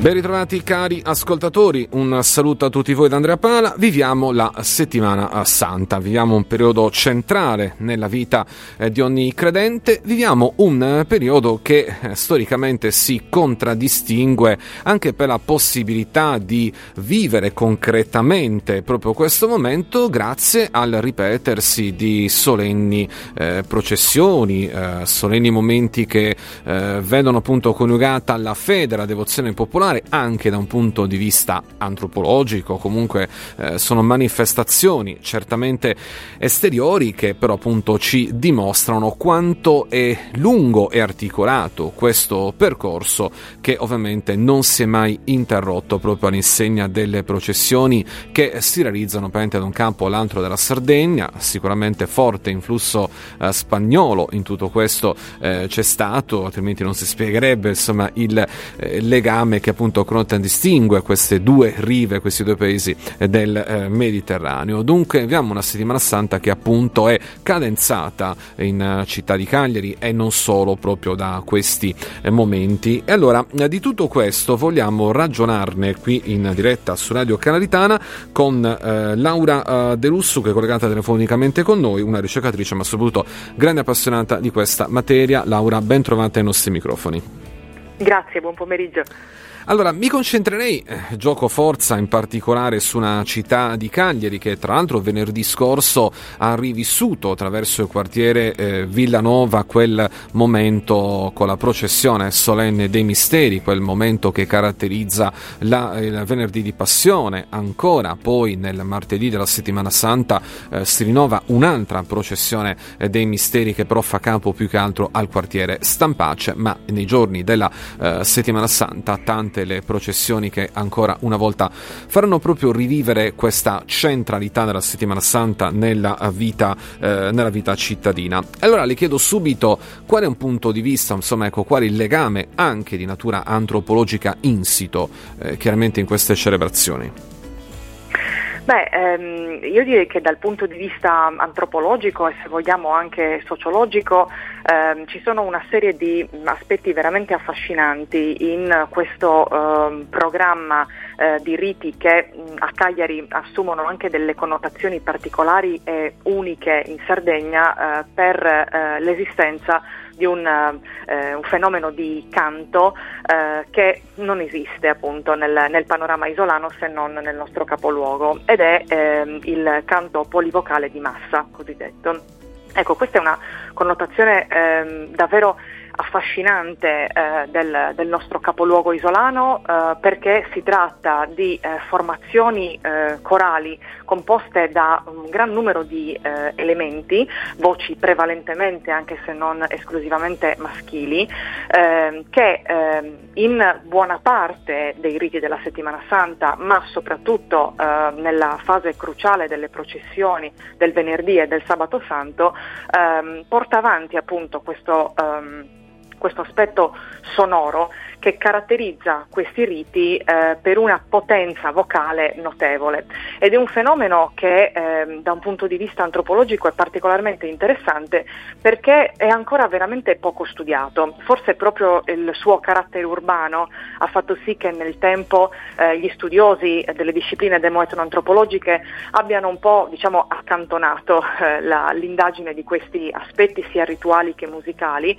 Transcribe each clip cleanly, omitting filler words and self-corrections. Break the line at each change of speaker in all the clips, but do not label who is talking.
Ben ritrovati cari ascoltatori, un saluto a tutti voi da Andrea Pala. Viviamo la settimana santa, viviamo un periodo centrale nella vita di ogni credente, viviamo un periodo che storicamente si contraddistingue anche per la possibilità di vivere concretamente proprio questo momento grazie al ripetersi di solenni processioni, solenni momenti che vedono appunto coniugata la fede, la devozione popolare, anche da un punto di vista antropologico. Comunque sono manifestazioni certamente esteriori che però appunto ci dimostrano quanto è lungo e articolato questo percorso, che ovviamente non si è mai interrotto proprio all'insegna delle processioni che si realizzano da un campo all'altro della Sardegna. Sicuramente forte influsso spagnolo in tutto questo c'è stato, altrimenti non si spiegherebbe insomma il legame che appunto contraddistingue queste due rive, questi due paesi del Mediterraneo. Dunque abbiamo una settimana santa che appunto è cadenzata in città di Cagliari e non solo proprio da questi momenti. E allora di tutto questo vogliamo ragionarne qui in diretta su Radio Canalitana con Laura De Russo, che è collegata telefonicamente con noi, una ricercatrice ma soprattutto grande appassionata di questa materia. Laura, ben trovata ai nostri microfoni.
Grazie, buon pomeriggio.
Allora, mi concentrerei, gioco forza in particolare su una città di Cagliari che tra l'altro venerdì scorso ha rivissuto attraverso il quartiere Villanova quel momento con la processione solenne dei misteri, quel momento che caratterizza il venerdì di passione. Ancora poi nel martedì della settimana santa si rinnova un'altra processione dei misteri che però fa capo più che altro al quartiere Stampace, ma nei giorni della settimana santa tante le processioni che ancora una volta faranno proprio rivivere questa centralità della settimana santa nella vita cittadina. Allora le chiedo subito qual è un punto di vista, insomma ecco, qual è il legame anche di natura antropologica insito chiaramente in queste celebrazioni.
Io direi che dal punto di vista antropologico e se vogliamo anche sociologico ci sono una serie di aspetti veramente affascinanti in questo programma di riti che a Cagliari assumono anche delle connotazioni particolari e uniche in Sardegna per l'esistenza di un fenomeno di canto che non esiste appunto nel panorama isolano se non nel nostro capoluogo, ed è il canto polivocale di massa cosiddetto. Ecco, questa è una connotazione davvero affascinante del nostro capoluogo isolano perché si tratta di formazioni corali composte da un gran numero di elementi, voci prevalentemente anche se non esclusivamente maschili, che in buona parte dei riti della settimana santa, ma soprattutto nella fase cruciale delle processioni del venerdì e del sabato santo, porta avanti appunto questo aspetto sonoro che caratterizza questi riti per una potenza vocale notevole, ed è un fenomeno che da un punto di vista antropologico è particolarmente interessante perché è ancora veramente poco studiato. Forse proprio il suo carattere urbano ha fatto sì che nel tempo gli studiosi delle discipline demoetnoantropologiche abbiano un po' accantonato l'indagine di questi aspetti sia rituali che musicali,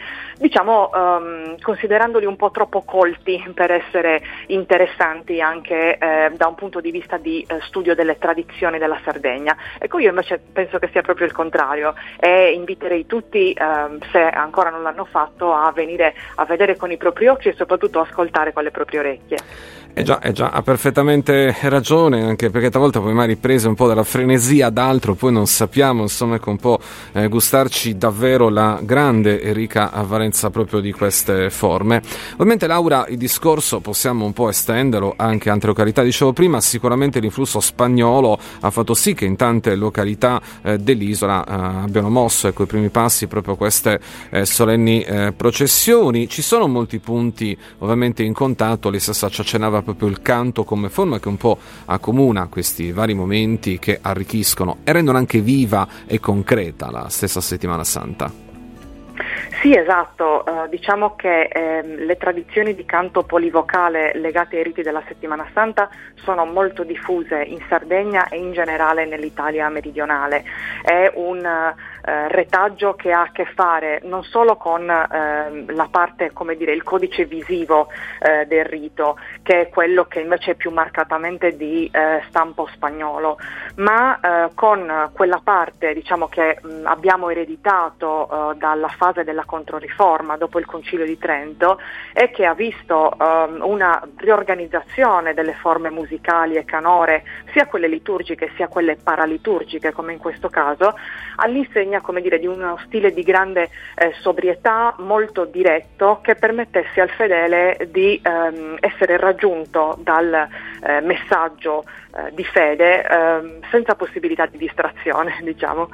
considerandoli un po' troppo colti per essere interessanti anche da un punto di vista di studio delle tradizioni della Sardegna. Ecco, io invece penso che sia proprio il contrario e inviterei tutti, se ancora non l'hanno fatto, a venire a vedere con i propri occhi e soprattutto ascoltare con le proprie orecchie.
Già, ha perfettamente ragione, anche perché talvolta poi magari prese un po' dalla frenesia d'altro, poi non sappiamo, insomma, un po' gustarci davvero la grande e ricca valenza proprio di queste forme. Ovviamente, Laura, il discorso possiamo un po' estenderlo anche a altre località. Dicevo prima, sicuramente l'influsso spagnolo ha fatto sì che in tante località dell'isola abbiano mosso i primi passi proprio queste solenni processioni. Ci sono molti punti ovviamente in contatto, lei stessa ci accennava proprio il canto come forma che un po' accomuna questi vari momenti che arricchiscono e rendono anche viva e concreta la stessa settimana santa.
Sì, esatto, diciamo che le tradizioni di canto polivocale legate ai riti della Settimana Santa sono molto diffuse in Sardegna e in generale nell'Italia meridionale. È un retaggio che ha a che fare non solo con la parte, come dire, il codice visivo del rito, che è quello che invece è più marcatamente di stampo spagnolo, ma con quella parte, diciamo, che abbiamo ereditato dalla fase della Controriforma dopo il Concilio di Trento, e che ha visto una riorganizzazione delle forme musicali e canore, sia quelle liturgiche sia quelle paraliturgiche, come in questo caso, all'insegna, come dire, di uno stile di grande sobrietà, molto diretto, che permettesse al fedele di essere raggiunto dal messaggio di fede senza possibilità di distrazione, diciamo.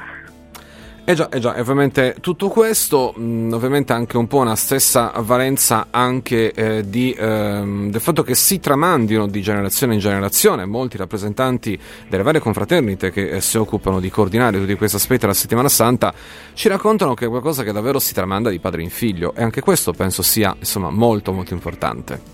Già, e ovviamente tutto questo, ovviamente anche un po' una stessa valenza anche del fatto che si tramandino di generazione in generazione. Molti rappresentanti delle varie confraternite che si occupano di coordinare tutti questi aspetti della Settimana Santa ci raccontano che è qualcosa che davvero si tramanda di padre in figlio, e anche questo penso sia, insomma, molto molto importante.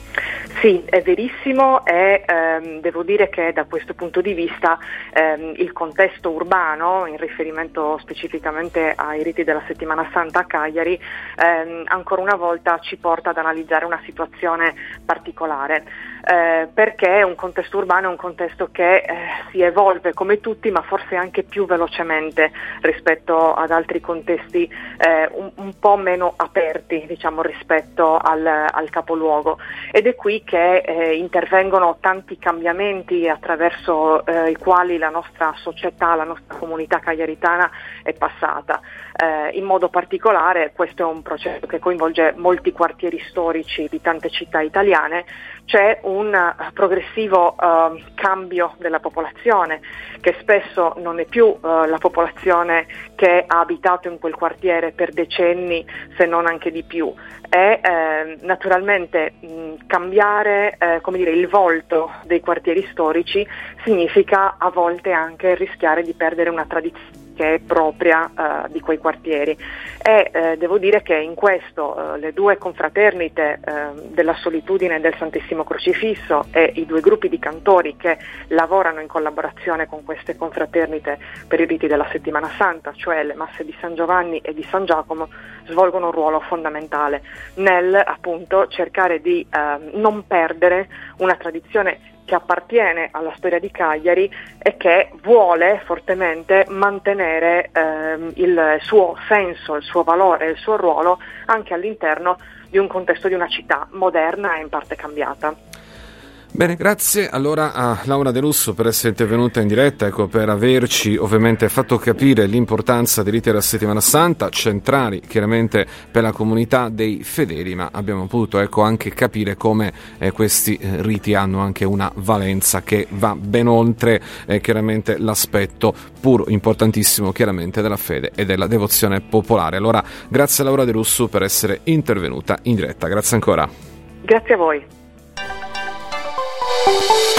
Sì, è verissimo, e devo dire che da questo punto di vista il contesto urbano, in riferimento specificamente ai riti della Settimana Santa a Cagliari, ancora una volta ci porta ad analizzare una situazione particolare, perché un contesto urbano è un contesto che si evolve come tutti, ma forse anche più velocemente rispetto ad altri contesti un po' meno aperti, diciamo, rispetto al capoluogo, ed è qui che intervengono tanti cambiamenti attraverso i quali la nostra società, la nostra comunità cagliaritana è passata. In modo particolare questo è un processo che coinvolge molti quartieri storici di tante città italiane. C'è un progressivo cambio della popolazione, che spesso non è più la popolazione che ha abitato in quel quartiere per decenni, se non anche di più, e naturalmente cambiare come dire, il volto dei quartieri storici significa a volte anche rischiare di perdere una tradizione che è propria di quei quartieri, e devo dire che in questo le due confraternite della Solitudine e del Santissimo Crocifisso e i due gruppi di cantori che lavorano in collaborazione con queste confraternite per i riti della Settimana Santa, cioè le masse di San Giovanni e di San Giacomo, svolgono un ruolo fondamentale nel, appunto, cercare di non perdere una tradizione che appartiene alla storia di Cagliari e che vuole fortemente mantenere il suo senso, il suo valore, il suo ruolo anche all'interno di un contesto di una città moderna e in parte cambiata.
Bene, grazie allora a Laura De Russo per essere intervenuta in diretta, per averci ovviamente fatto capire l'importanza dei riti della Settimana Santa, centrali chiaramente per la comunità dei fedeli, ma abbiamo potuto anche capire come questi riti hanno anche una valenza che va ben oltre chiaramente l'aspetto pur importantissimo chiaramente della fede e della devozione popolare. Allora, grazie a Laura De Russo per essere intervenuta in diretta, grazie ancora.
Grazie a voi.